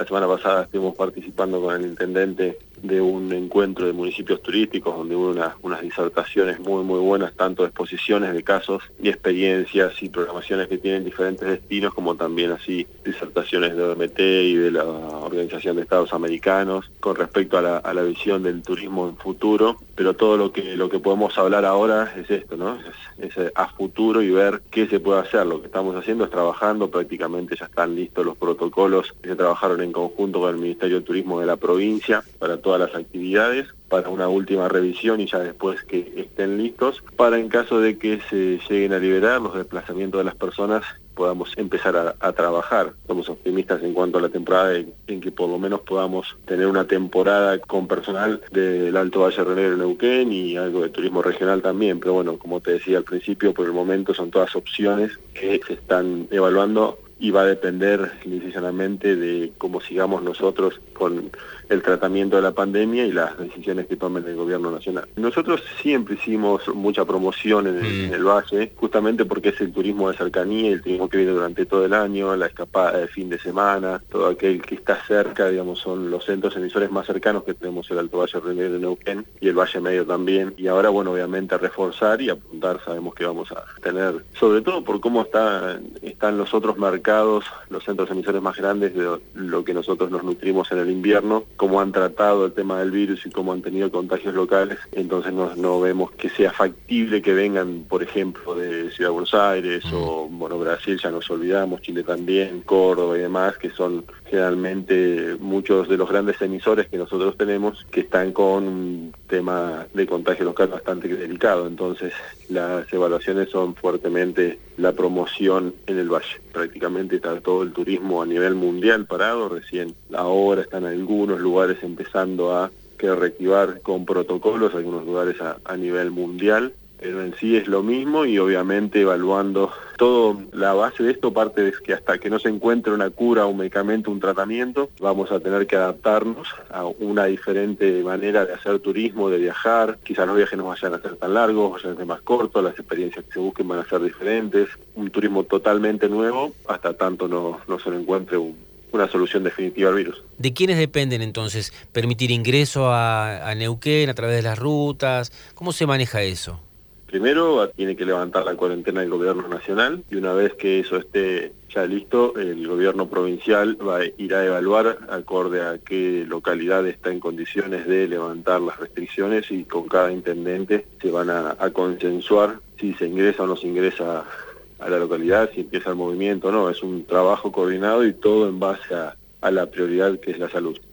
la semana pasada estuvimos participando con el intendente de un encuentro de municipios turísticos donde hubo unas disertaciones muy buenas, tanto de exposiciones de casos y experiencias y programaciones que tienen diferentes destinos, como también así disertaciones de OMT y de la Organización de Estados Americanos con respecto a la visión del turismo en futuro. Pero todo lo que podemos hablar ahora es esto, ¿no? Es a futuro y ver qué se puede hacer. Lo que estamos haciendo es trabajando, prácticamente ya están listos los protocolos que se trabajaron en conjunto con el Ministerio de Turismo de la provincia para todas las actividades, para una última revisión y ya después que estén listos, para en caso de que se lleguen a liberar los desplazamientos de las personas, podamos empezar a trabajar. Somos optimistas en cuanto a la temporada, en que por lo menos podamos tener una temporada con personal del Alto Valle Río Negro, Neuquén y algo de turismo regional también, pero bueno, como te decía al principio, por el momento son todas opciones que se están evaluando y va a depender ligeramente de cómo sigamos nosotros con el tratamiento de la pandemia y las decisiones que tomen el gobierno nacional. Nosotros siempre hicimos mucha promoción en el valle, justamente porque es el turismo de cercanía, el turismo que viene durante todo el año, la escapada de fin de semana, todo aquel que está cerca, digamos, son los centros emisores más cercanos que tenemos, el Alto Valle Río Negro de Neuquén y el Valle Medio también. Y ahora, bueno, obviamente reforzar y apuntar, sabemos que vamos a tener, sobre todo por cómo están los otros mercados, los centros emisores más grandes de lo que nosotros nos nutrimos en el invierno, cómo han tratado el tema del virus y cómo han tenido contagios locales. Entonces no vemos que sea factible que vengan, por ejemplo, de Ciudad de Buenos Aires o, bueno, Brasil, ya nos olvidamos, Chile también, Córdoba y demás, que son generalmente muchos de los grandes emisores que nosotros tenemos que están con un tema de contagio local bastante delicado. Entonces las evaluaciones son fuertemente la promoción en el valle. Prácticamente está todo el turismo a nivel mundial parado, recién ahora están algunos lugares empezando a reactivar con protocolos, algunos lugares a nivel mundial, pero en sí es lo mismo y obviamente evaluando todo. La base de esto parte de que hasta que no se encuentre una cura, un medicamento, un tratamiento, vamos a tener que adaptarnos a una diferente manera de hacer turismo, de viajar. Quizás los viajes no vayan a ser tan largos, vayan a ser más cortos, las experiencias que se busquen van a ser diferentes, un turismo totalmente nuevo, hasta tanto no se le encuentre una solución definitiva al virus. ¿De quiénes dependen entonces permitir ingreso a Neuquén a través de las rutas? ¿Cómo se maneja eso? Primero tiene que levantar la cuarentena del gobierno nacional y una vez que eso esté ya listo, el gobierno provincial irá a evaluar acorde a qué localidad está en condiciones de levantar las restricciones y con cada intendente se van a consensuar si se ingresa o no se ingresa a la localidad, si empieza el movimiento o no. Es un trabajo coordinado y todo en base a la prioridad que es la salud.